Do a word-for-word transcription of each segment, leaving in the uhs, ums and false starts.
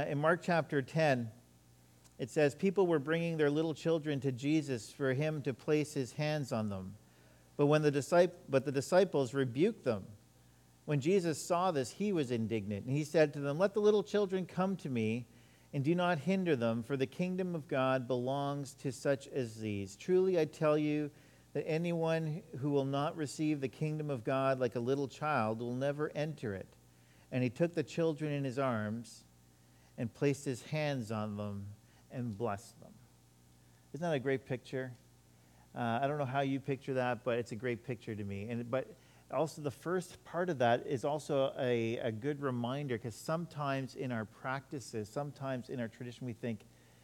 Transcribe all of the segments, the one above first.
in Mark chapter ten, it says, people were bringing their little children to Jesus for him to place his hands on them. But when the discip- but the disciples rebuked them. When Jesus saw this, he was indignant, and he said to them, let the little children come to me, and do not hinder them, for the kingdom of God belongs to such as these. Truly I tell you that anyone who will not receive the kingdom of God like a little child will never enter it. And he took the children in his arms and placed his hands on them and blessed them. Isn't that a great picture? Uh, I don't know how you picture that, but it's a great picture to me. And but also the first part of that is also a, a good reminder, because sometimes in our practices, sometimes in our tradition, we think,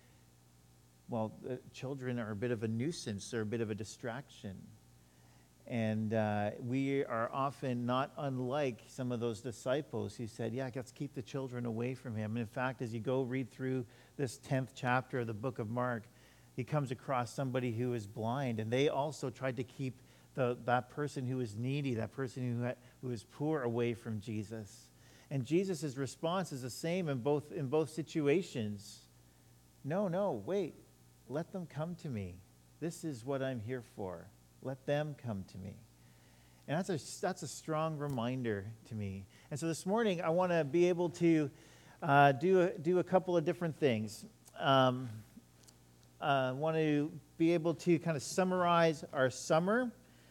well, uh, children are a bit of a nuisance, they're a bit of a distraction. And uh, we are often not unlike some of those disciples who said, yeah, let's keep the children away from him. And in fact, as you go read through this tenth chapter of the book of Mark, he comes across somebody who is blind, and they also tried to keep the, that person who is needy, that person who, had, who is poor away from Jesus. And Jesus' response is the same in both, in both situations. No, no, wait, let them come to me. This is what I'm here for. Let them come to me. And that's a, that's a strong reminder to me. And so this morning, I want to be able to uh, do, a, do a couple of different things. Um, I uh, want to be able to kind of summarize our summer.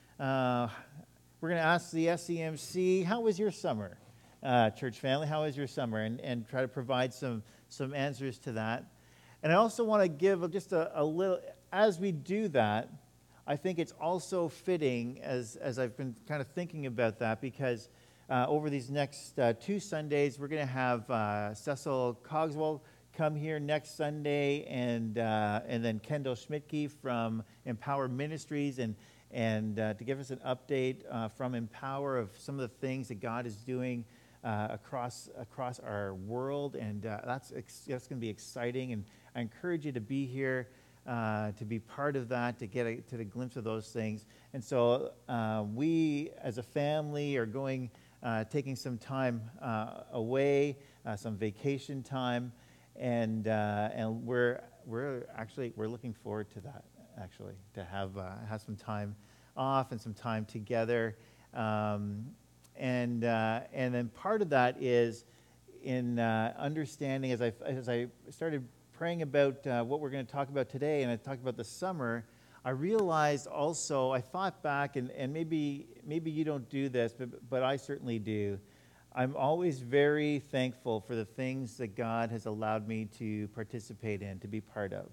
Uh, we're going to ask the S E M C, how was your summer, uh, church family? How was your summer? And, and try to provide some, some answers to that. And I also want to give just a, a little, as we do that, I think it's also fitting, as, as I've been kind of thinking about that, because uh, over these next uh, two Sundays, we're going to have uh, Cecil Cogswell come here next Sunday, and uh, and then Kendall Schmidtke from Empower Ministries, and and uh, to give us an update uh, from Empower of some of the things that God is doing uh, across across our world, and uh, that's ex- that's going to be exciting. And I encourage you to be here, uh, to be part of that, to get a, to the glimpse of those things. And so uh, we, as a family, are going uh, taking some time uh, away, uh, some vacation time. And uh, and we're we're actually we're looking forward to that, actually, to have uh, have some time off and some time together, um, and uh, and then part of that is in uh, understanding, as I as I started praying about uh, what we're going to talk about today, and I talked about the summer, I realized also, I thought back, and, and maybe maybe you don't do this, but but I certainly do. I'm always very thankful for the things that God has allowed me to participate in, to be part of.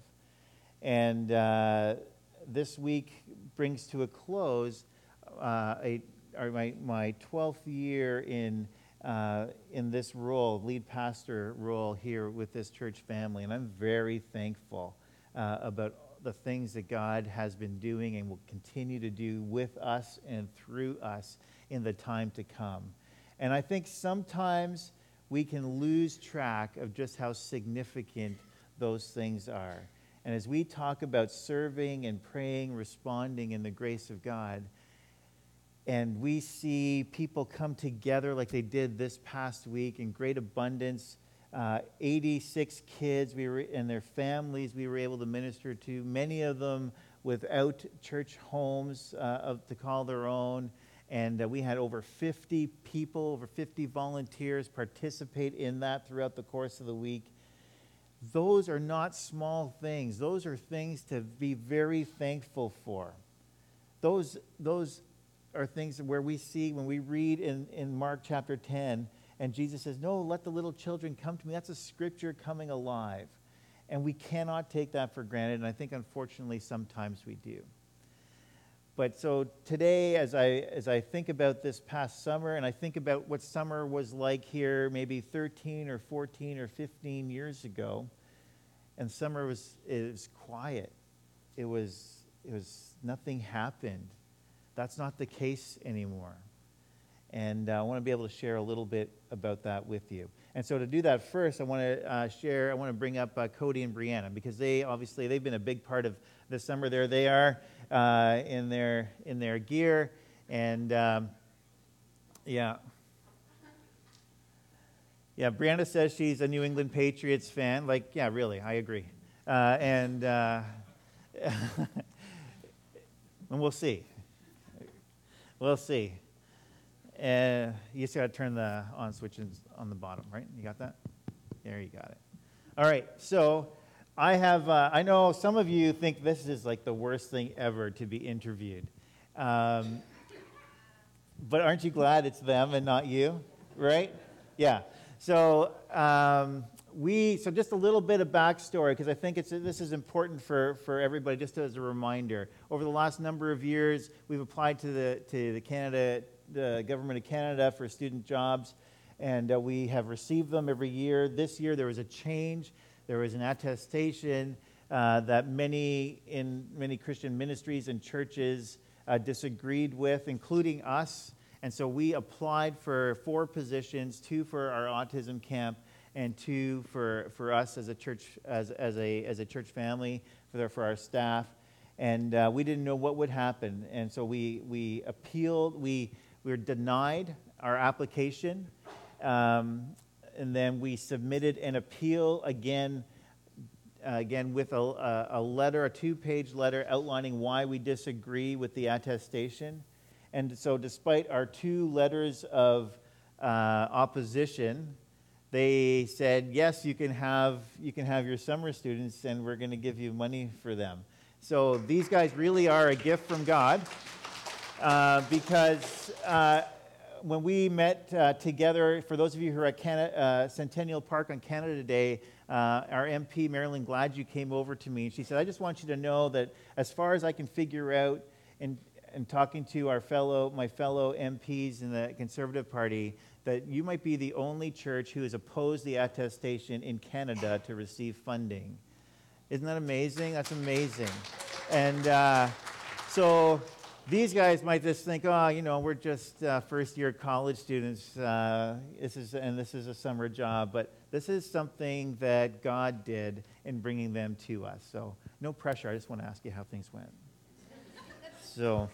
And uh, this week brings to a close uh, a, or my, my twelfth year in uh, in this role, lead pastor role here with this church family. And I'm very thankful uh, about the things that God has been doing and will continue to do with us and through us in the time to come. And I think sometimes we can lose track of just how significant those things are. And as we talk about serving and praying, responding in the grace of God, and we see people come together like they did this past week in great abundance, uh, eighty-six kids we were, and their families we were able to minister to, many of them without church homes uh, of, to call their own. And uh, we had over fifty people, over fifty volunteers participate in that throughout the course of the week. Those are not small things. Those are things to be very thankful for. Those, those are things where we see, when we read in, in Mark chapter ten, and Jesus says, no, let the little children come to me. That's a scripture coming alive. And we cannot take that for granted, and I think, unfortunately, sometimes we do. But so today, as I as I think about this past summer, and I think about what summer was like here maybe thirteen or fourteen or fifteen years ago, and summer was it was quiet. It was it was nothing happened. That's not the case anymore. And uh, I want to be able to share a little bit about that with you. And so to do that, first, I want to uh, share, I want to bring up uh, Cody and Brianna, because they, obviously, they've been a big part of this summer. There they are uh, in their in their gear. And, um, yeah. Yeah, Brianna says she's a New England Patriots fan. Like, yeah, really, I agree. Uh, and uh, and we'll see. We'll see. Uh, you just got to turn the on switch on the bottom, right? You got that? There, you got it. All right, so I have, uh, I know some of you think this is like the worst thing ever to be interviewed. Um, but aren't you glad it's them and not you, right? Yeah. So um, we, so just a little bit of backstory, because I think it's this is important for, for everybody, just as a reminder. Over the last number of years, we've applied to the to the Canada, the government of Canada for student jobs, and uh, we have received them every year. This year there was a change. There was an attestation uh, that many in many Christian ministries and churches uh, disagreed with, including us. And so we applied for four positions: two for our autism camp, and two for, for us as a church as as a as a church family for the, for our staff. And uh, we didn't know what would happen, and so we we appealed. We we were denied our application. Um, and then we submitted an appeal again, uh, again with a, a letter, a two-page letter outlining why we disagree with the attestation. And so despite our two letters of uh, opposition, they said, yes, you can have you can have your summer students, and we're going to give you money for them. So these guys really are a gift from God, uh, because uh, when we met uh, together, for those of you who are at Canada, uh, Centennial Park on Canada Day, uh, our M P, Marilyn Gladue, came over to me, and she said, I just want you to know that as far as I can figure out, and, and talking to our fellow, my fellow M Ps in the Conservative Party, that you might be the only church who has opposed the attestation in Canada to receive funding. Isn't that amazing? That's amazing. And uh, so these guys might just think, oh, you know, we're just uh, first-year college students. Uh, this is and this is a summer job, but this is something that God did in bringing them to us. So no pressure. I just want to ask you how things went. So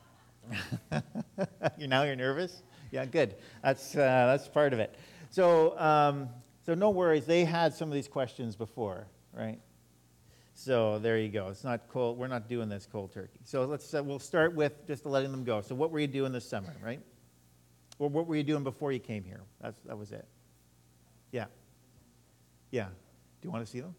you now you're nervous? Yeah, good. That's uh, that's part of it. So um, so no worries. They had some of these questions before, right? So there you go. It's not cold. We're not doing this cold turkey. So let's uh, we'll start with just letting them go. So what were you doing this summer, right? Or what were you doing before you came here? That's that was it. Yeah. Yeah. Do you want to see them?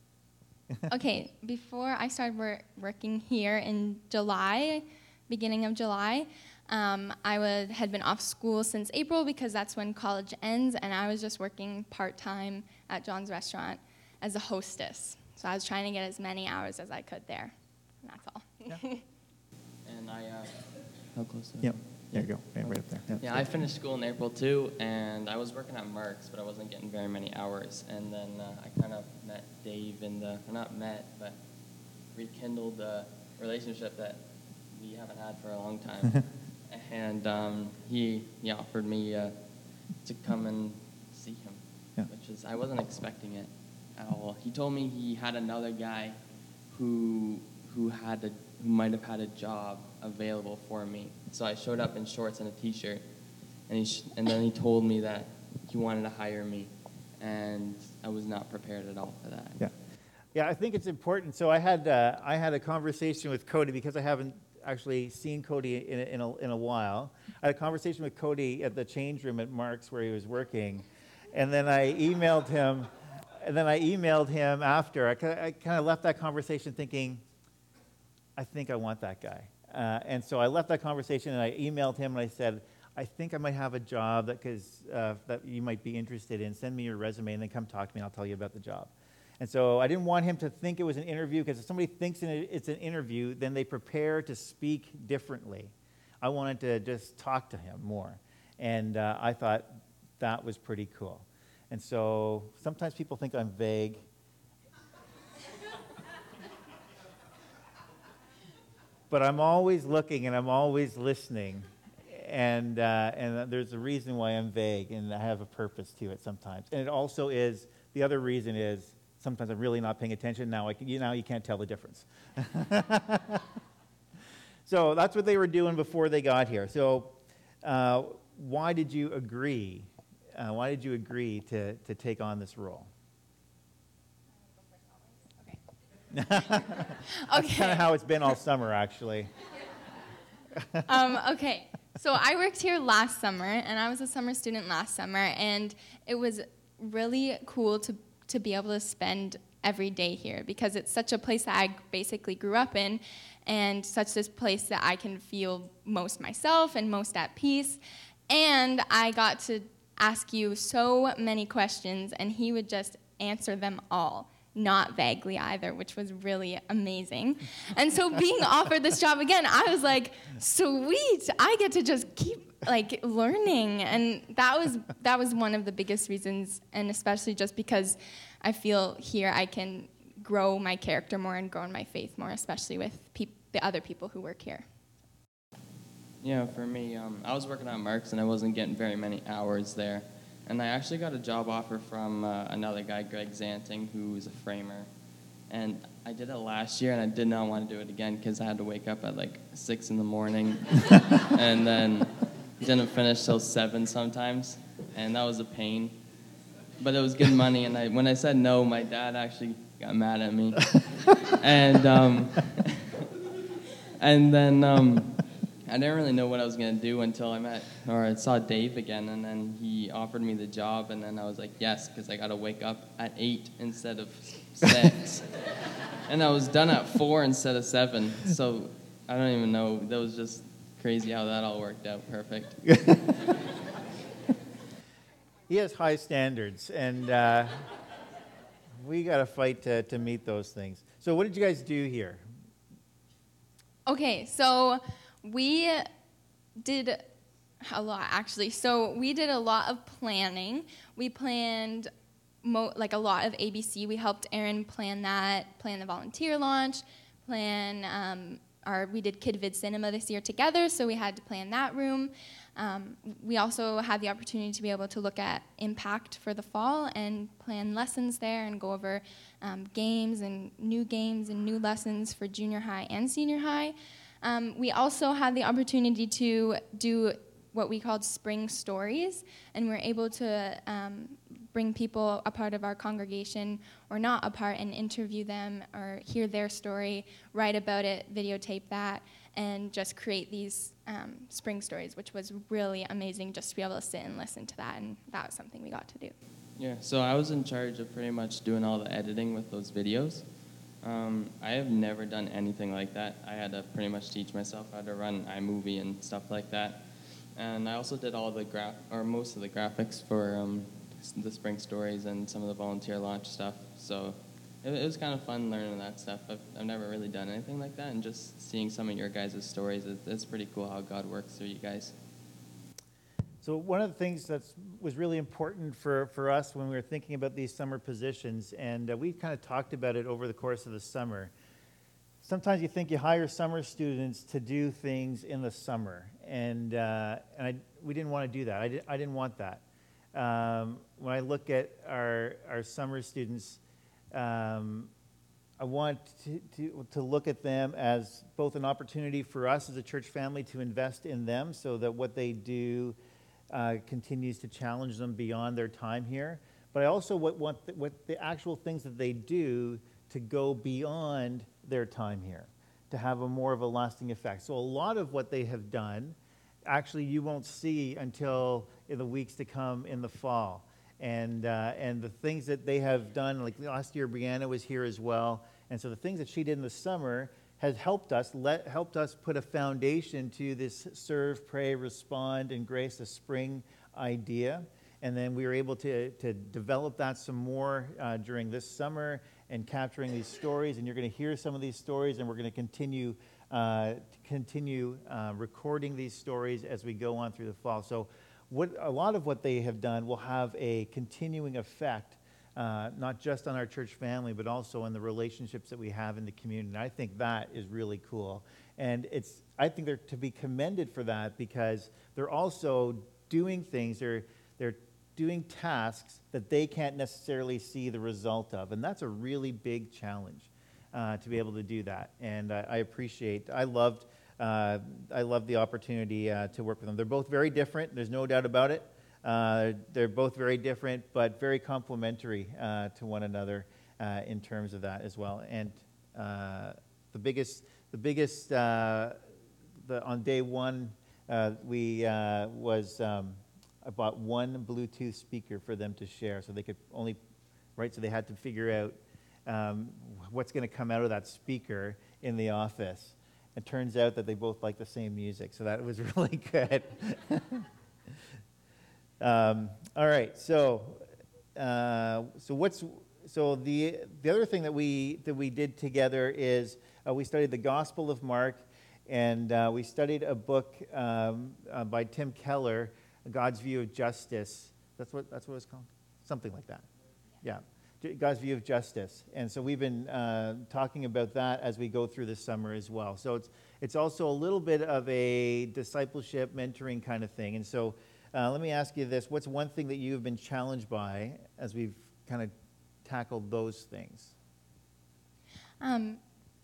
Okay. Before I started wor- working here in July, beginning of July, um, I would, had been off school since April because that's when college ends, and I was just working part time at John's Restaurant as a hostess. So I was trying to get as many hours as I could there, and that's all. Yeah. And I, uh, how close is it? Yep. There you go. Yeah, right up there. Yeah, yeah, I finished school in April too, and I was working at Mark's, but I wasn't getting very many hours. And then uh, I kind of met Dave in the, or not met, but rekindled a relationship that we haven't had for a long time. and um, he he offered me uh, to come and see him, yeah. which is, I wasn't expecting it at all. He told me he had another guy who who had a, who might have had a job available for me. So I showed up in shorts and a t-shirt, and he sh- and then he told me that he wanted to hire me, and I was not prepared at all for that. Yeah, yeah. I think it's important. So I had uh, I had a conversation with Cody because I haven't actually seen Cody in a, in a in a while. I had a conversation with Cody at the change room at Mark's where he was working, and then I emailed him. And then I emailed him after. I, I kind of left that conversation thinking, I think I want that guy. Uh, and so I left that conversation and I emailed him and I said, I think I might have a job that, cause, uh, that you might be interested in. Send me your resume and then come talk to me and I'll tell you about the job. And so I didn't want him to think it was an interview, because if somebody thinks it's an interview, then they prepare to speak differently. I wanted to just talk to him more. And uh, I thought that was pretty cool. And so sometimes people think I'm vague. But I'm always looking and I'm always listening. And uh, and there's a reason why I'm vague, and I have a purpose to it sometimes. And it also is, the other reason is, sometimes I'm really not paying attention. Now, I can, you, now you can't tell the difference. So that's what they were doing before they got here. So uh, why did you agree? uh, why did you agree to, to take on this role? That's Okay. kind of how it's been all summer, actually. um, okay, so I worked here last summer, and I was a summer student last summer, and it was really cool to, to be able to spend every day here because it's such a place that I basically grew up in, and such this place that I can feel most myself and most at peace. And I got to ask you so many questions, and he would just answer them all. Not vaguely either, which was really amazing. And so being offered this job again, I was like, sweet, I get to just keep like learning. And that was that was one of the biggest reasons, and especially just because I feel here I can grow my character more and grow in my faith more, especially with peop- the other people who work here. Yeah, for me, um, I was working at Mark's and I wasn't getting very many hours there. And I actually got a job offer from uh, another guy, Greg Zanting, who's a framer. And I did it last year, and I did not want to do it again because I had to wake up at like six in the morning, and then didn't finish till seven sometimes, and that was a pain. But it was good money, and I, when I said no, my dad actually got mad at me, and um, and then. Um, I didn't really know what I was going to do until I met, or I saw Dave again, and then he offered me the job, and then I was like, yes, because I got to wake up at eight instead of six. And I was done at four instead of seven, so I don't even know. That was just crazy how that all worked out perfect. He has high standards, and uh, we got to fight to, to meet those things. So what did you guys do here? Okay, so we did a lot, actually. So we did a lot of planning. We planned mo- like a lot of A B C. We helped Aaron plan that, plan the volunteer launch, plan um, our. We did Kid Vid Cinema this year together, so we had to plan that room. Um, we also had the opportunity to be able to look at Impact for the fall and plan lessons there and go over um, games and new games and new lessons for junior high and senior high. Um, we also had the opportunity to do what we called spring stories, and we're able to um, bring people a part of our congregation or not a part and interview them or hear their story, write about it, videotape that, and just create these um, spring stories, which was really amazing just to be able to sit and listen to that, and that was something we got to do. Yeah, so I was in charge of pretty much doing all the editing with those videos. Um, I have never done anything like that. I had to pretty much teach myself how to run iMovie and stuff like that. And I also did all the graph, or most of the graphics for um, the spring stories and some of the volunteer launch stuff. So it, it was kind of fun learning that stuff. I've, I've never really done anything like that, and just seeing some of your guys' stories, it, it's pretty cool how God works through you guys. So one of the things that was really important for, for us when we were thinking about these summer positions, and uh, we kind of talked about it over the course of the summer. Sometimes you think you hire summer students to do things in the summer, and uh, and I, we didn't want to do that. I, did, I didn't want that. Um, when I look at our our summer students, um, I want to, to to look at them as both an opportunity for us as a church family to invest in them, so that what they do Uh, continues to challenge them beyond their time here. But I also want, want the, what the actual things that they do to go beyond their time here, to have a more of a lasting effect. So a lot of what they have done, actually you won't see until in the weeks to come in the fall. And, uh, and the things that they have done, like last year Brianna was here as well, and so the things that she did in the summer has helped us, let, helped us put a foundation to this serve, pray, respond, and grace the spring idea. And then we were able to, to develop that some more uh, during this summer and capturing these stories. And you're going to hear some of these stories, and we're going to continue, uh, continue uh, recording these stories as we go on through the fall. So what, a lot of what they have done will have a continuing effect, Uh, not just on our church family, but also on the relationships that we have in the community. And I think that is really cool. And it's, I think they're to be commended for that, because they're also doing things, they're, they're doing tasks that they can't necessarily see the result of. And that's a really big challenge uh, to be able to do that. And uh, I appreciate, I loved, uh, I loved the opportunity uh, to work with them. They're both very different, there's no doubt about it. Uh, they're both very different, but very complementary uh, to one another uh, in terms of that as well. And uh, the biggest, the biggest, uh, the, on day one, uh, we uh, was um, I bought one Bluetooth speaker for them to share, so they could only, right? So they had to figure out um, what's going to come out of that speaker in the office. It turns out that they both like the same music, so that was really good. Um, all right, so uh, so what's so the the other thing that we that we did together is uh, we studied the Gospel of Mark, and uh, we studied a book um, uh, by Tim Keller, God's View of Justice. That's what that's what it's called, something like that. Yeah, God's View of Justice. And so we've been uh, talking about that as we go through this summer as well. So it's it's also a little bit of a discipleship, mentoring kind of thing, and so. Uh, let me ask you this. What's one thing that you've been challenged by as we've kind of tackled those things? Um,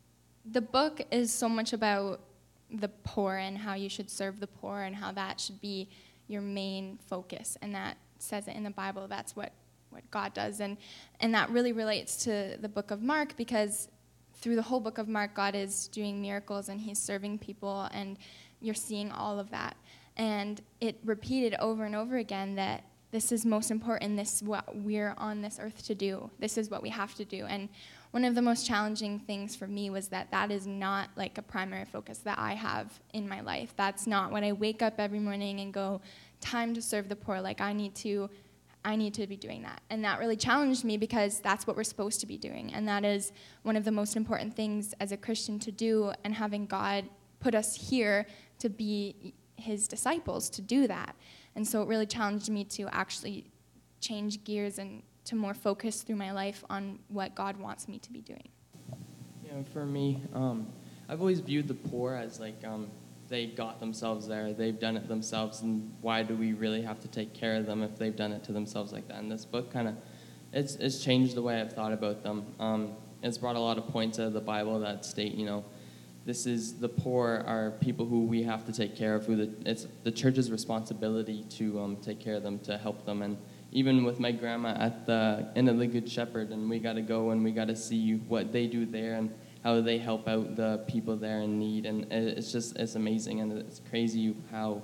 the book is so much about the poor and how you should serve the poor and how that should be your main focus. And that says it in the Bible. That's what, what God does. And, and that really relates to the book of Mark, because through the whole book of Mark, God is doing miracles and he's serving people, and you're seeing all of that. And it repeated over and over again that this is most important, this is what we're on this earth to do. This is what we have to do. And one of the most challenging things for me was that that is not like a primary focus that I have in my life. That's not when I wake up every morning and go, time to serve the poor. Like I need to, I need to be doing that. And that really challenged me, because that's what we're supposed to be doing. And that is one of the most important things as a Christian to do, and having God put us here to be his disciples to do that. And so it really challenged me to actually change gears and to more focus through my life on what God wants me to be doing. Yeah, for me, um, I've always viewed the poor as like um, they got themselves there, they've done it themselves, and why do we really have to take care of them if they've done it to themselves like that? And this book kind of, it's, it's changed the way I've thought about them. Um, it's brought a lot of points out of the Bible that state, you know, this is the poor are people who we have to take care of. Who the, it's the church's responsibility to um, take care of them, to help them. And even with my grandma at the Inn of the Good Shepherd, and we got to go and we got to see what they do there and how they help out the people there in need. And it's just it's amazing, and it's crazy how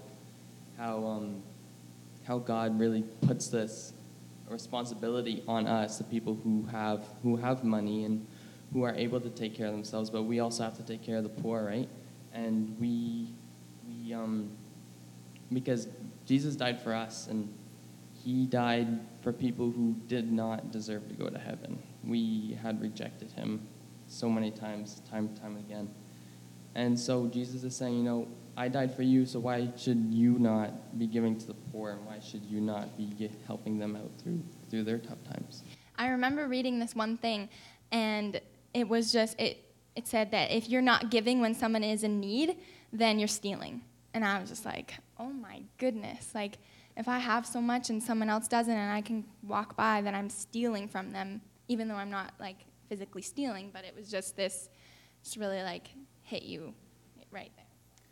how um, how God really puts this responsibility on us, the people who have who have money and who are able to take care of themselves, but we also have to take care of the poor, right? And we, we, um, because Jesus died for us, and he died for people who did not deserve to go to heaven. We had rejected him so many times, time and time again. And so Jesus is saying, you know, I died for you, so why should you not be giving to the poor, and why should you not be get, helping them out through through their tough times? I remember reading this one thing, and it was just, it, it said that if you're not giving when someone is in need, then you're stealing. And I was just like, oh my goodness. Like, if I have so much and someone else doesn't and I can walk by, then I'm stealing from them, even though I'm not, like, physically stealing. But it was just this, just really, like, hit you right there.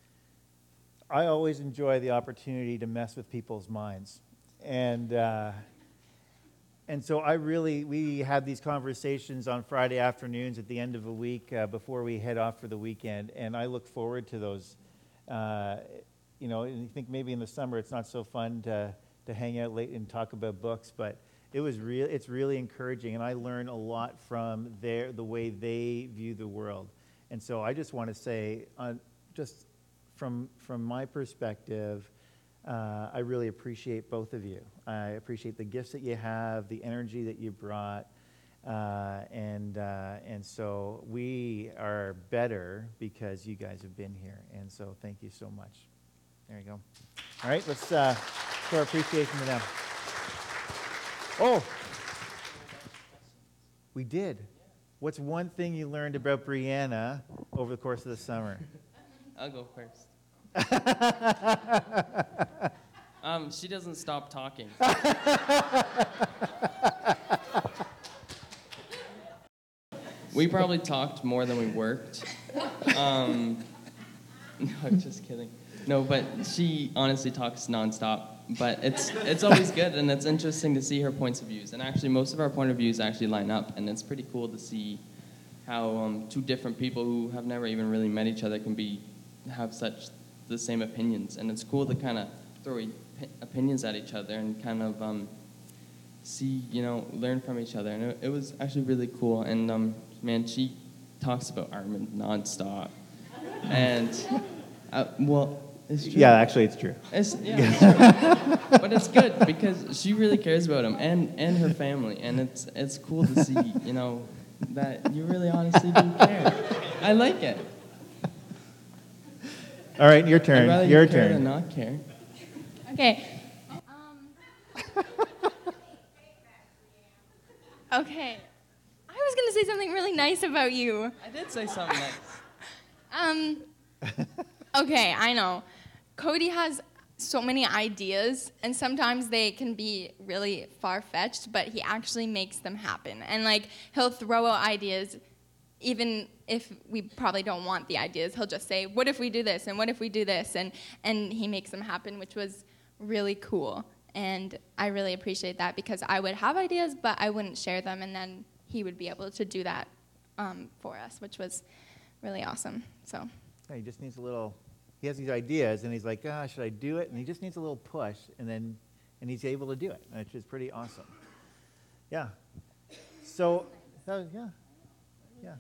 I always enjoy the opportunity to mess with people's minds. And... Uh, And so I really, we have these conversations on Friday afternoons at the end of a week uh, before we head off for the weekend, and I look forward to those. Uh, you know, and you think maybe in the summer it's not so fun to, to hang out late and talk about books, but it was real. It's really encouraging, and I learn a lot from their the way they view the world. And so I just want to say, uh, just from from my perspective, Uh, I really appreciate both of you. I appreciate the gifts that you have, the energy that you brought, uh, and uh, and so we are better because you guys have been here. And so thank you so much. There you go. All right, let's uh, show our appreciation to them. Oh, we did. What's one thing you learned about Brianna over the course of the summer? I'll go first. um, she doesn't stop talking. We probably talked more than we worked. Um, no, I'm just kidding. No, but she honestly talks nonstop. But it's it's always good, and it's interesting to see her points of views. And actually, most of our point of views actually line up, and it's pretty cool to see how um, two different people who have never even really met each other can be have such the same opinions. And it's cool to kind of throw e- opinions at each other and kind of um, see, you know, learn from each other. And it, it was actually really cool. And um, man, she talks about Armin nonstop. And uh, well. It's true. Yeah, actually, it's true. It's, yeah, it's true. But it's good because she really cares about him and, and her family, and it's it's cool to see, you know, that you really honestly do care. I like it. All right, your I'd turn. rather Your you care turn. than not care. Okay. Um, okay. I was going to say something really nice about you. I did say something nice. Um, okay, I know. Cody has so many ideas, and sometimes they can be really far-fetched, but he actually makes them happen. And, like, he'll throw out ideas even if we probably don't want the ideas. He'll just say, what if we do this, and what if we do this? And, and he makes them happen, which was really cool. And I really appreciate that because I would have ideas, but I wouldn't share them, and then he would be able to do that um, for us, which was really awesome. So. Yeah, he just needs a little, he has these ideas, and he's like, ah, should I do it? And he just needs a little push, and then and he's able to do it, which is pretty awesome. Yeah. So, uh, yeah. Yeah.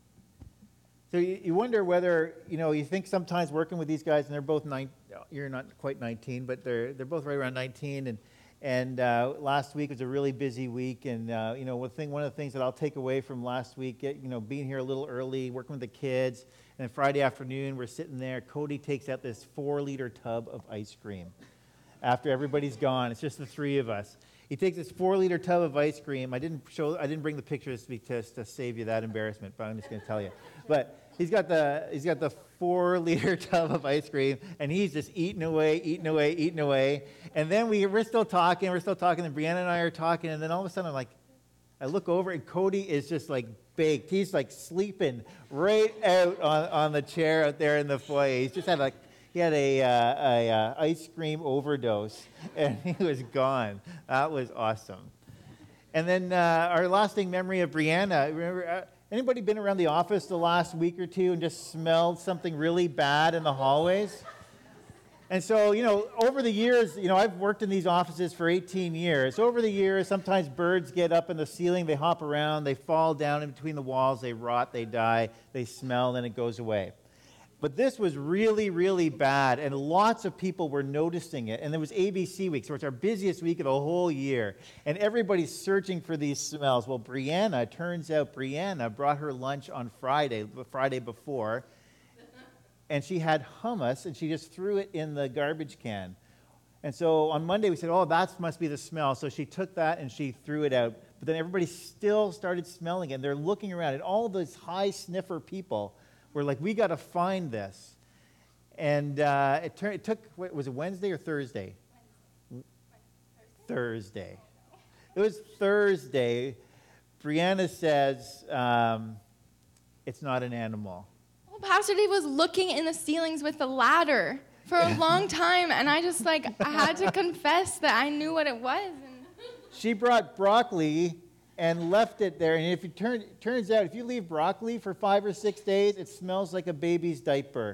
So you, you wonder whether, you know, you think sometimes working with these guys, and they're both nine, you're not quite nineteen, but they're they're both right around nineteen, and and uh, last week was a really busy week, and uh, you know, one thing, one of the things that I'll take away from last week, get, you know, being here a little early, working with the kids, and then Friday afternoon we're sitting there. Cody takes out this four-liter tub of ice cream after everybody's gone. It's just the three of us. He takes this four-liter tub of ice cream. I didn't show, I didn't bring the pictures because to save you that embarrassment, but I'm just going to tell you. But he's got the he's got the four-liter tub of ice cream, and he's just eating away, eating away, eating away. And then we we're still talking, we're still talking, and Brianna and I are talking, and then all of a sudden I'm like, I look over, and Cody is just like baked. He's like sleeping right out on, on the chair out there in the foyer. He's just had like. He had a, uh, a uh, ice cream overdose, and he was gone. That was awesome. And then uh, our lasting memory of Brianna. Remember, uh, anybody been around the office the last week or two and just smelled something really bad in the hallways? And so, you know, over the years, you know, I've worked in these offices for eighteen years. Over the years, sometimes birds get up in the ceiling, they hop around, they fall down in between the walls, they rot, they die, they smell, and it goes away. But this was really, really bad, and lots of people were noticing it. And there was A B C week, so it's our busiest week of the whole year. And everybody's searching for these smells. Well, Brianna, turns out Brianna brought her lunch on Friday, the Friday before, and she had hummus, and she just threw it in the garbage can. And so on Monday, we said, oh, that must be the smell. So she took that, and she threw it out. But then everybody still started smelling it, and they're looking around, and all those high sniffer people we're like, we got to find this. And uh, it, tur- it took, what, was it Wednesday or Thursday? Wednesday. Thursday. It was Thursday. Brianna says, um, it's not an animal. Well, Pastor Dave was looking in the ceilings with the ladder for a long time, and I just, like, I had to confess that I knew what it was. And she brought broccoli and left it there. And if it turn, turns out, if you leave broccoli for five or six days, it smells like a baby's diaper.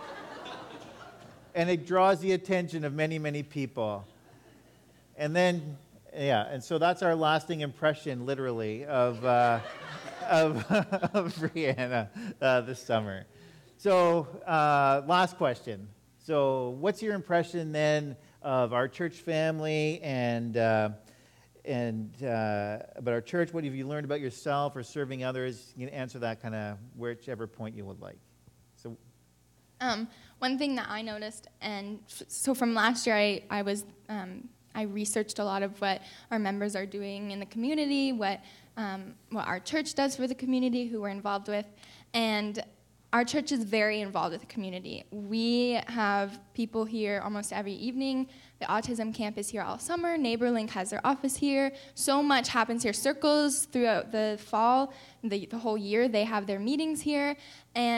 And it draws the attention of many, many people. And then, yeah, and so that's our lasting impression, literally, of, uh, of, of Brianna uh, this summer. So, uh, last question. So, what's your impression then of our church family and uh, and uh, about our church? What have you learned about yourself or serving others? You can answer that kind of whichever point you would like. So, um, one thing that I noticed, and f- so from last year, I I was um, I researched a lot of what our members are doing in the community, what um, what our church does for the community, who we're involved with, and our church is very involved with the community. We have people here almost every evening. The autism camp is here all summer. NeighborLink has their office here. So much happens here. Circles throughout the fall, the, the whole year, they have their meetings here. And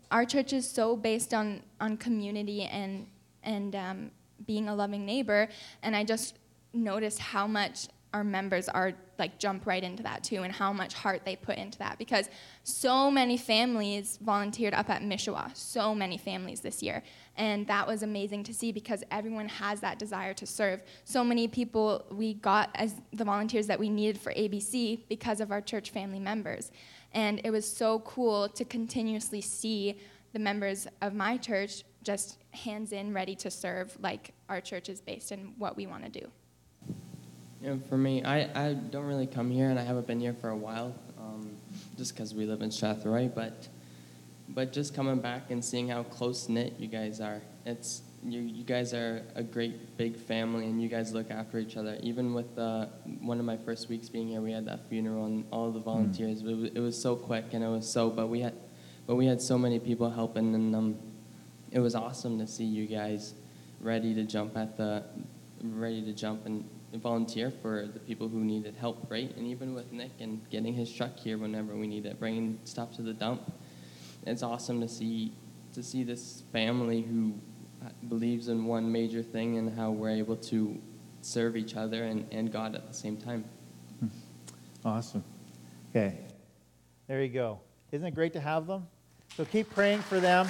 our church is so based on, on community and, and um, being a loving neighbor, and I just noticed how much our members are like jump right into that too, and how much heart they put into that, because so many families volunteered up at Mishawah, so many families this year, and that was amazing to see because everyone has that desire to serve. So many people we got as the volunteers that we needed for A B C because of our church family members, and it was so cool to continuously see the members of my church just hands in, ready to serve, like our church is based in what we want to do. Yeah, for me, I, I don't really come here, and I haven't been here for a while, um, just because we live in Strathroy, but but just coming back and seeing how close-knit you guys are. It's you, you guys are a great big family, and you guys look after each other. Even with uh, one of my first weeks being here, we had that funeral, and all the volunteers, mm. it, was, it was so quick, and it was so, but we had, but we had so many people helping, and um, it was awesome to see you guys ready to jump at the, ready to jump and volunteer for the people who needed help, right? And even with Nick and getting his truck here whenever we need it, bringing stuff to the dump. It's awesome to see to see this family who believes in one major thing and how we're able to serve each other and, and God at the same time. Awesome. Okay. There you go. Isn't it great to have them? So keep praying for them.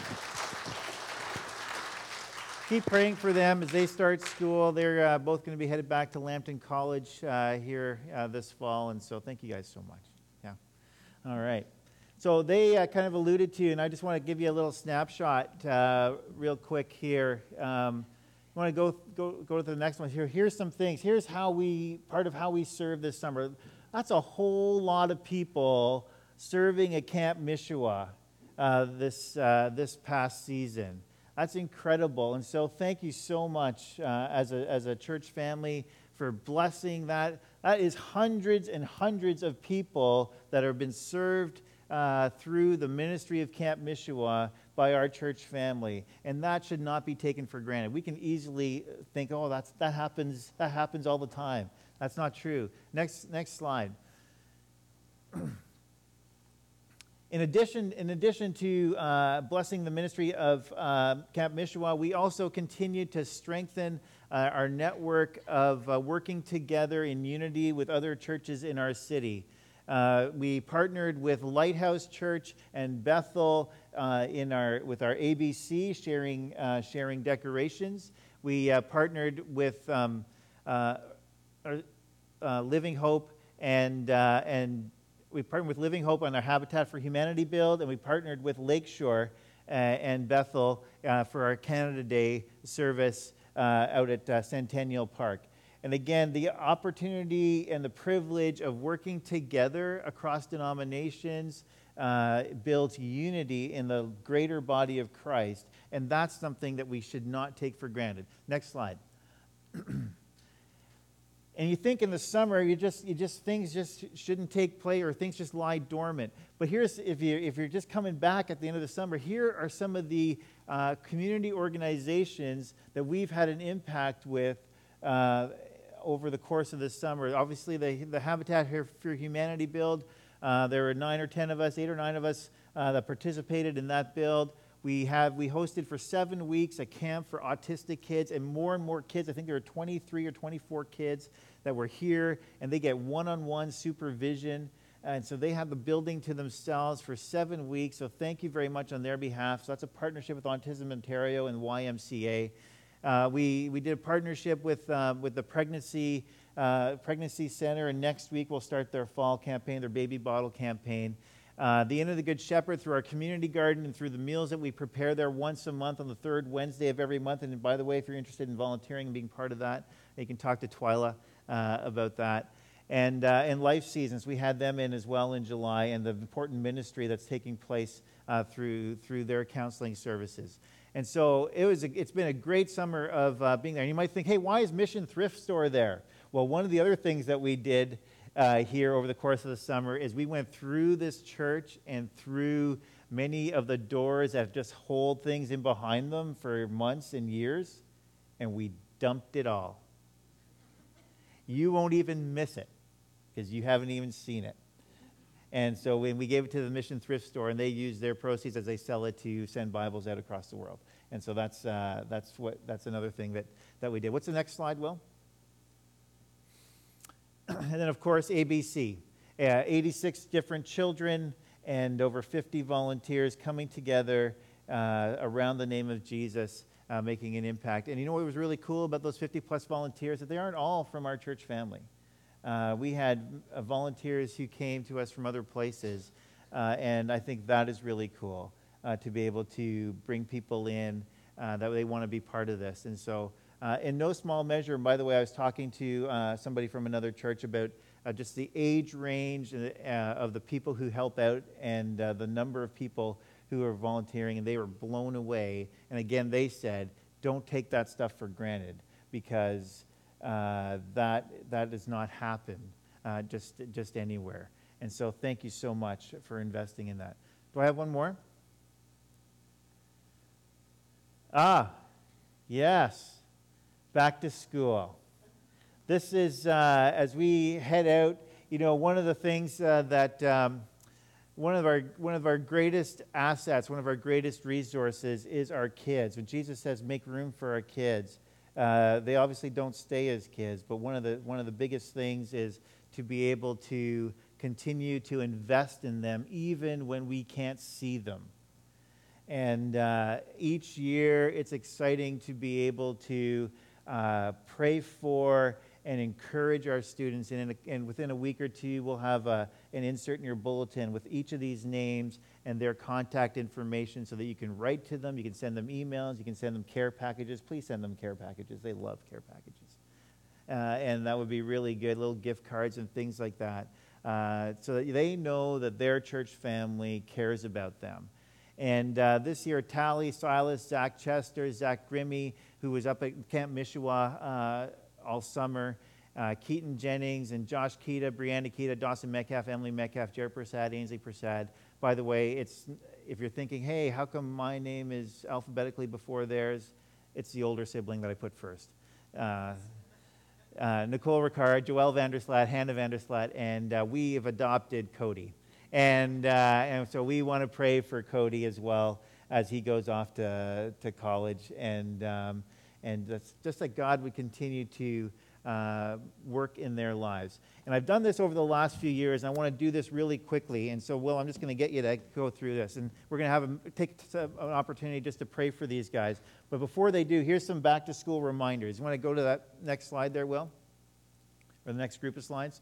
Keep praying for them as they start school. They're uh, both going to be headed back to Lambton College uh, here uh, this fall, and so thank you guys so much. Yeah. All right. So they uh, kind of alluded to, and I just want to give you a little snapshot uh, real quick here. Um, I want to go go go to the next one here. Here's some things. Here's how we part of how we serve this summer. That's a whole lot of people serving at Camp Mishawah uh, this uh, this past season. That's incredible, and so thank you so much uh, as a as a church family for blessing that. That is hundreds and hundreds of people that have been served uh, through the ministry of Camp Mishawah by our church family, and that should not be taken for granted. We can easily think, "Oh, that's that happens. That happens all the time." That's not true. Next next slide. In addition, in addition to uh, blessing the ministry of uh, Camp Mishawah, we also continue to strengthen uh, our network of uh, working together in unity with other churches in our city. Uh, we partnered with Lighthouse Church and Bethel uh, in our with our A B C, sharing uh, sharing decorations. We uh, partnered with um, uh, our, uh, Living Hope and uh, and. We partnered with Living Hope on our Habitat for Humanity build, and we partnered with Lakeshore uh, and Bethel uh, for our Canada Day service uh, out at uh, Centennial Park. And again, the opportunity and the privilege of working together across denominations uh, builds unity in the greater body of Christ, and that's something that we should not take for granted. Next slide. And you think in the summer, you just, you just things just shouldn't take place, or things just lie dormant. But here's, if you if you're just coming back at the end of the summer, here are some of the uh, community organizations that we've had an impact with uh, over the course of this summer. Obviously, the the Habitat for Humanity build. Uh, there were nine or ten of us, eight or nine of us uh, that participated in that build. We have we hosted for seven weeks a camp for autistic kids, and more and more kids. I think there were twenty-three or twenty-four kids that were here, and they get one-on-one supervision. And so they have the building to themselves for seven weeks. So thank you very much on their behalf. So that's a partnership with Autism Ontario and Y M C A. Uh, we we did a partnership with uh, with the pregnancy uh, pregnancy center, and next week we'll start their fall campaign, their baby bottle campaign. Uh, the Inn of the Good Shepherd, through our community garden and through the meals that we prepare there once a month on the third Wednesday of every month. And by the way, if you're interested in volunteering and being part of that, you can talk to Twyla uh, about that. And uh, and Life Seasons, we had them in as well in July, and the important ministry that's taking place uh, through through their counseling services. And so it was. A, it's been a great summer of uh, being there. And you might think, hey, why is Mission Thrift Store there? Well, one of the other things that we did Uh, here over the course of the summer is we went through this church and through many of the doors that just hold things in behind them for months and years, and we dumped it all. You won't even miss it because you haven't even seen it. And so when we gave it to the Mission Thrift Store, and they use their proceeds as they sell it to send Bibles out across the world. And so that's uh, that's what that's another thing that, that we did. What's the next slide, Will? And then, of course, A B C. Uh, eighty-six different children and over fifty volunteers coming together uh, around the name of Jesus, uh, making an impact. And you know what was really cool about those fifty plus volunteers? That they aren't all from our church family. Uh, we had uh, volunteers who came to us from other places, uh, and I think that is really cool uh, to be able to bring people in uh, that they want to be part of this. And so, uh, in no small measure, and by the way, I was talking to uh, somebody from another church about uh, just the age range uh, of the people who help out and uh, the number of people who are volunteering, and they were blown away. And again, they said, don't take that stuff for granted, because Uh, that that does not happen uh, just just anywhere. And so thank you so much for investing in that. Do I have one more? Ah, yes, back to school. This is, uh, as we head out, you know, one of the things uh, that, um, one of our one of our greatest assets, one of our greatest resources is our kids. When Jesus says, make room for our kids, Uh, they obviously don't stay as kids, but one of the one of the biggest things is to be able to continue to invest in them even when we can't see them. And uh, each year, it's exciting to be able to uh, pray for and encourage our students. And, in a, and within a week or two, we'll have a, an insert in your bulletin with each of these names and their contact information so that you can write to them, you can send them emails, you can send them care packages. Please send them care packages. They love care packages. Uh, and that would be really good, little gift cards and things like that, uh, so that they know that their church family cares about them. And uh, this year, Tally, Silas, Zach Chester, Zach Grimmy, who was up at Camp Mishawah uh, all summer, uh, Keaton Jennings and Josh Keita, Brianna Keita, Dawson Metcalf, Emily Metcalf, Jared Prasad, Ainsley Prasad. By the way, it's if you're thinking, hey, how come my name is alphabetically before theirs? It's the older sibling that I put first. Uh, uh, Nicole Ricard, Joelle Vanderslat, Hannah Vanderslat, and uh, we have adopted Cody. And, uh, and so we want to pray for Cody as well as he goes off to, to college. And, um, and that's just that God would continue to uh, work in their lives. And I've done this over the last few years, and I want to do this really quickly. And so, Will, I'm just going to get you to go through this. And we're going to have a, take an opportunity just to pray for these guys. But before they do, here's some back-to-school reminders. You want to go to that next slide there, Will? Or the next group of slides?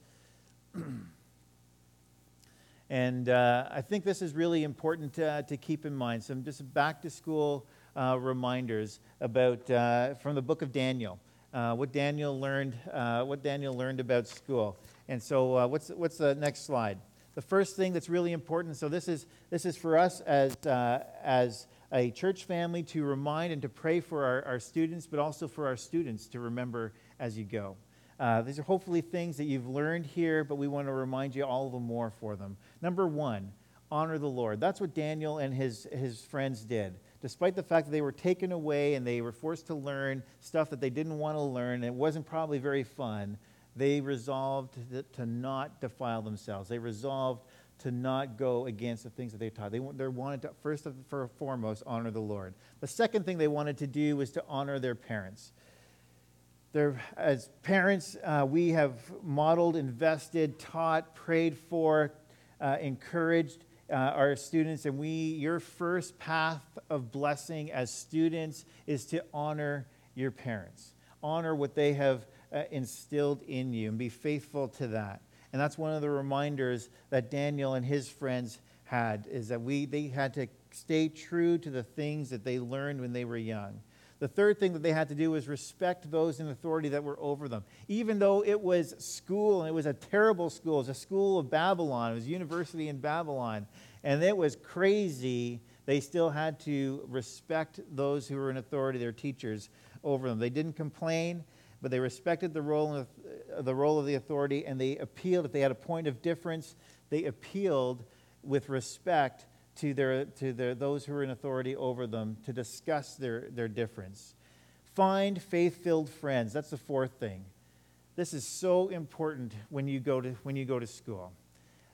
And uh, I think this is really important uh, to keep in mind. Some just back-to-school uh, reminders about uh, from the book of Daniel. Uh, what Daniel learned, uh, what Daniel learned about school. And so, uh, what's what's the next slide? The first thing that's really important. So this is this is for us as uh, as a church family to remind and to pray for our, our students, but also for our students to remember as you go. Uh, these are hopefully things that you've learned here, but we want to remind you all the more for them. Number one, honor the Lord. That's what Daniel and his his friends did. Despite the fact that they were taken away and they were forced to learn stuff that they didn't want to learn, and it wasn't probably very fun, they resolved to, to not defile themselves. They resolved to not go against the things that they taught. They, they wanted to, first and foremost, honor the Lord. The second thing they wanted to do was to honor their parents. They're, as parents, uh, we have modeled, invested, taught, prayed for, uh, encouraged Uh, our students, and we, your first path of blessing as students is to honor your parents. Honor what they have uh, instilled in you and be faithful to that. And that's one of the reminders that Daniel and his friends had, is that we they had to stay true to the things that they learned when they were young. The third thing that they had to do was respect those in authority that were over them. Even though it was school, and it was a terrible school, it was a school of Babylon, it was a university in Babylon, and it was crazy, they still had to respect those who were in authority, their teachers over them. They didn't complain, but they respected the role of the role of the authority, and they appealed. If they had a point of difference, they appealed with respect to their to their those who were in authority over them to discuss their, their difference. Find faith-filled friends. That's the fourth thing. This is so important when you go to when you go to school.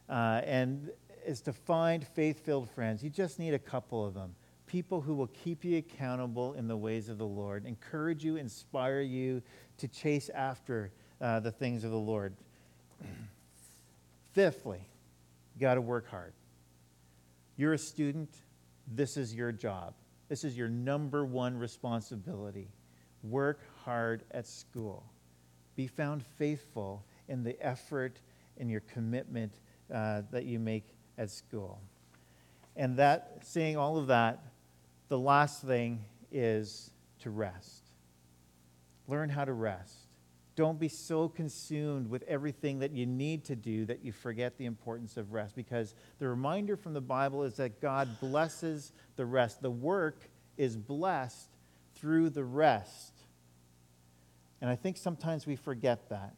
uh, and is to find faith-filled friends. You just need a couple of them. People who will keep you accountable in the ways of the Lord, encourage you, inspire you to chase after uh, the things of the Lord. Fifthly, you got to work hard. You're a student. This is your job. This is your number one responsibility. Work hard at school. Be found faithful in the effort and your commitment uh, that you make at school. And that, saying all of that, the last thing is to rest. Learn how to rest. Don't be so consumed with everything that you need to do that you forget the importance of rest, because the reminder from the Bible is that God blesses the rest. The work is blessed through the rest. And I think sometimes we forget that.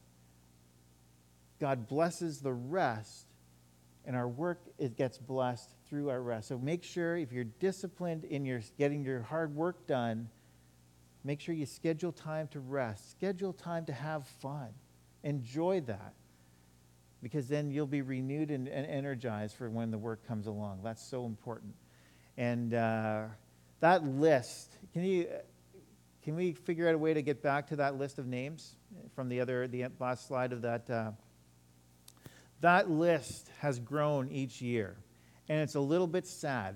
God blesses the rest, and our work, it gets blessed through our rest. So make sure if you're disciplined in your getting your hard work done, make sure you schedule time to rest. Schedule time to have fun. Enjoy that, because then you'll be renewed and, and energized for when the work comes along. That's so important. And uh, that list, can you can we figure out a way to get back to that list of names from the other the last slide of that? Uh, that list has grown each year, and it's a little bit sad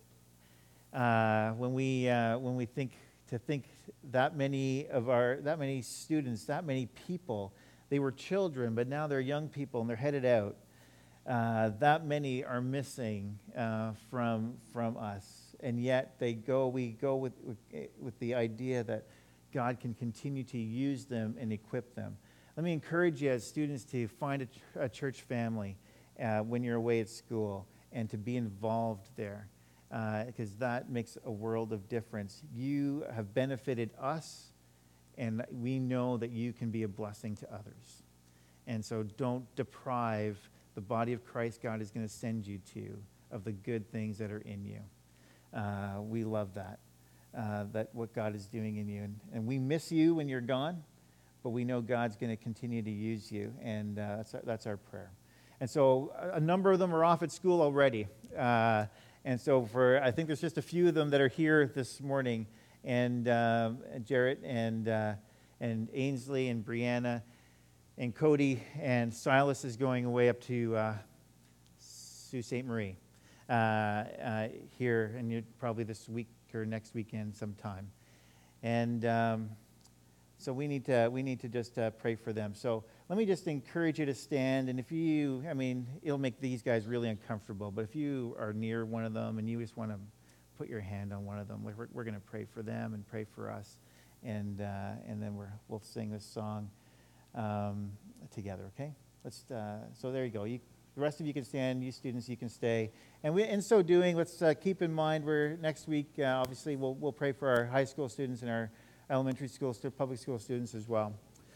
uh, when we uh, when we think. To think that many of our, that many students, that many people, they were children, but now they're young people and they're headed out. Uh, that many are missing uh, from from us, and yet they go. We go with, with with the idea that God can continue to use them and equip them. Let me encourage you as students to find a, ch- a church family uh, when you're away at school and to be involved there. Because uh, that makes a world of difference. You have benefited us, and we know that you can be a blessing to others. And so don't deprive the body of Christ God is going to send you to of the good things that are in you. Uh, we love that, uh, that what God is doing in you. And, and we miss you when you're gone, but we know God's going to continue to use you, and uh, that's, our, that's our prayer. And so a, a number of them are off at school already. Uh, And so for, I think there's just a few of them that are here this morning, and uh, Jarrett and uh, and Ainsley and Brianna and Cody and Silas is going away up to uh, Sault Ste. Marie uh, uh, here, and you're probably this week or next weekend sometime. And um, so we need to we need to just uh, pray for them. So let me just encourage you to stand. And if you, I mean, it'll make these guys really uncomfortable, but if you are near one of them and you just want to put your hand on one of them, we're, we're going to pray for them and pray for us. And uh, and then we're, we'll sing this song um, together, okay? Let's. Uh, so there you go. You, the rest of you can stand. You students, you can stay. And we, in so doing, let's uh, keep in mind we're next week, uh, obviously, we'll, we'll pray for our high school students and our elementary school, public school students as well.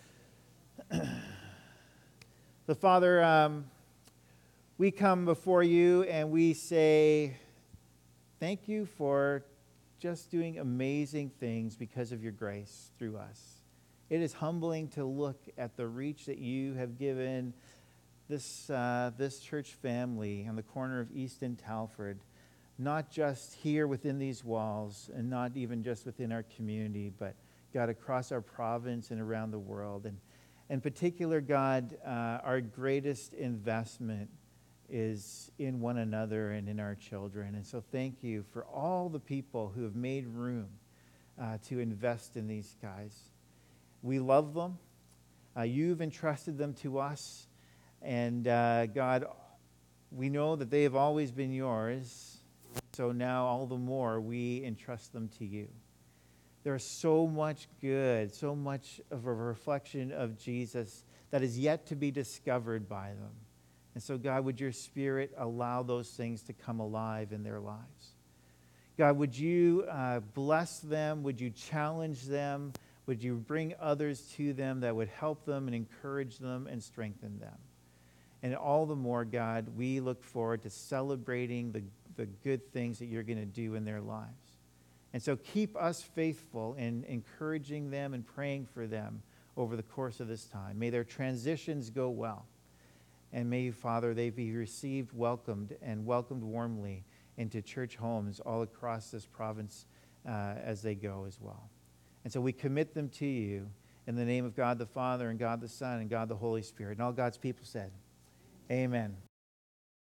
The Father, um, we come before you and we say thank you for just doing amazing things because of your grace through us. It is humbling to look at the reach that you have given this uh, this church family on the corner of East and Talford, not just here within these walls and not even just within our community, but God, across our province and around the world. And in particular, God, uh, our greatest investment is in one another and in our children. And so thank you for all the people who have made room uh, to invest in these guys. We love them. Uh, you've entrusted them to us. And uh, God, we know that they have always been yours. So now all the more we entrust them to you. There's so much good, so much of a reflection of Jesus that is yet to be discovered by them. And so, God, would your Spirit allow those things to come alive in their lives? God, would you uh, bless them? Would you challenge them? Would you bring others to them that would help them and encourage them and strengthen them? And all the more, God, we look forward to celebrating the, the good things that you're going to do in their lives. And so keep us faithful in encouraging them and praying for them over the course of this time. May their transitions go well. And may, Father, they be received, welcomed, and welcomed warmly into church homes all across this province uh, as they go as well. And so we commit them to you in the name of God the Father, and God the Son, and God the Holy Spirit. And all God's people said, amen.